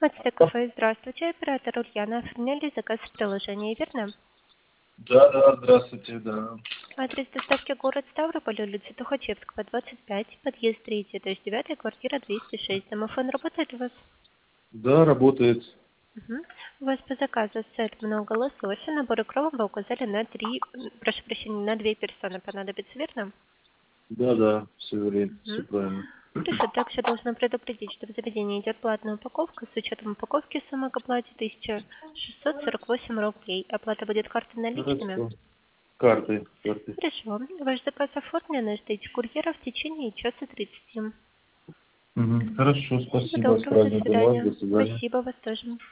Мастер кафе, здравствуйте. Оператор Ульяна. Оформляли заказ в приложении, верно? Да, здравствуйте, да. Адрес доставки город Ставрополь, улица Тухачевского, 25, подъезд 3, этаж 9, квартира 206. Домофон работает у вас? Да, работает. Мгм. У вас по заказу сет много лосося, набор икров вы указали на 3, прошу прощения, на 2 персоны понадобится, верно? Да, все время, все Мгм. правильно. Хорошо, также должна предупредить, что в заведении идет платная упаковка. С учетом упаковки сумма к оплате 1648 рублей. Оплата будет картой наличными. Хорошо. Карты. Хорошо. Ваш заказ оформлен. Ждите курьера в течение часа 30. Хорошо, Всего спасибо. С доброго. До праздником вас, до свидания. свидания. Спасибо. Вас тоже.